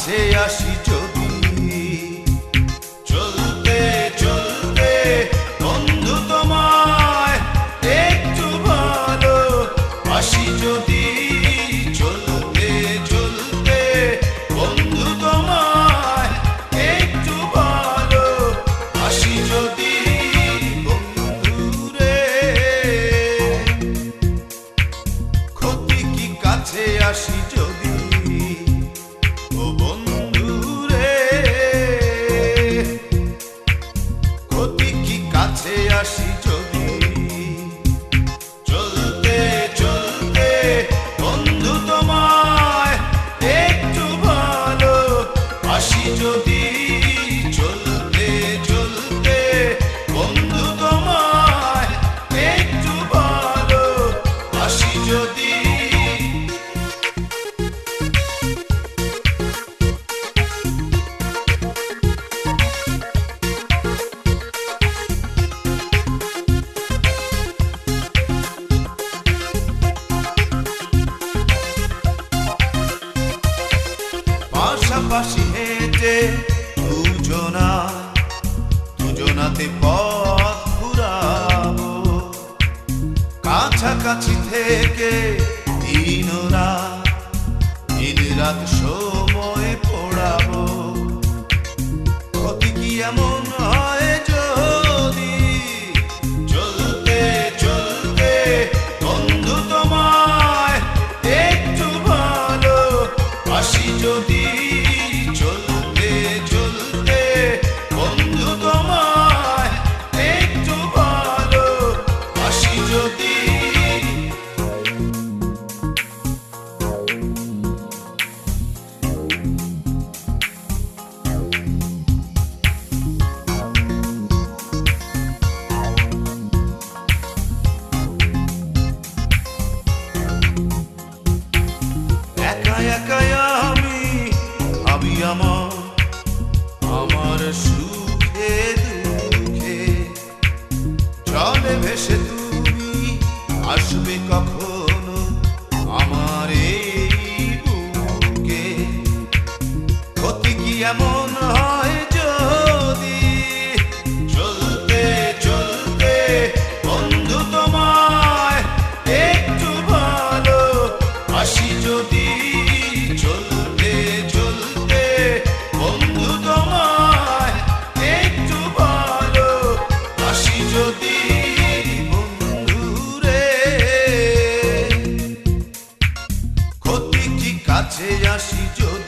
কাছে আসি যদি চলতে চলতে বন্ধু তোমায় একটু ভালো আসি যদি চলতে চলতে বন্ধু তোমায় একটু ভালো আসি যদি বন্ধুরে ক্ষতি কি কাছে আসি যদি ও বন্ধুরে ক্ষতি কি কাছে আসি যদি চলতে চলতে বন্ধু তোমায় একটু ভালো আসি যদি চলতে চলতে বন্ধু তোমায় একটু ভালো আসি যদি পাশাপাশি হেঁটে দুজনাতে পথ ঘুরাবো কাছাকাছি থেকে দিন রাত সময় পড়াবো ক্ষতি কি এমন হয় যদি চলতে চলতে বন্ধু তোমায় একটু ভালো আসি যদি চলতে চলতে বন্ধু তোমায় একটু ভালো আসি যদি একাই আমি ভাবি আমার সুখে দুঃখে জলে ভেসে তুমি আসবে কখনো আমার এই বুকে ক্ষতি কি এমন হয় যদি চলতে চলতে বন্ধু তোমায় একটু ভালো আসি যদি চলতে চলতে বন্ধু তোমায় একটু ভালো আসি যদি বন্ধুরে ক্ষতি কি কাছে আসি যদি